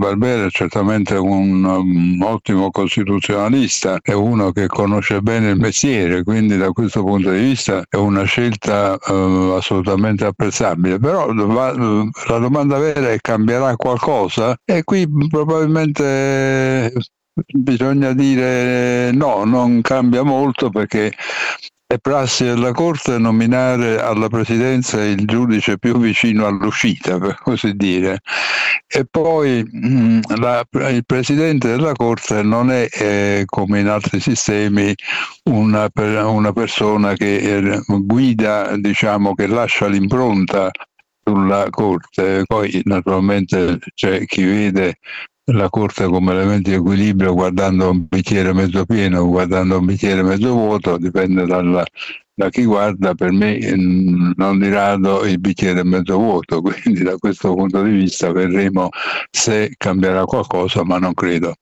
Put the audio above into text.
Barbera è certamente un ottimo costituzionalista, è uno che conosce bene il mestiere, quindi da questo punto di vista è una scelta assolutamente apprezzabile. Però la domanda vera è: cambierà qualcosa? E qui probabilmente bisogna dire no, non cambia molto, perché è prassi della Corte nominare alla presidenza il giudice più vicino all'uscita, per così dire. E poi il presidente della Corte non è, come in altri sistemi, una persona che guida, diciamo, che lascia l'impronta sulla Corte. Poi naturalmente c'è chi vede la Corte come elemento di equilibrio, guardando un bicchiere mezzo pieno o guardando un bicchiere mezzo vuoto, dipende da chi guarda. Per me non di rado il bicchiere è mezzo vuoto, quindi da questo punto di vista vedremo se cambierà qualcosa, ma non credo.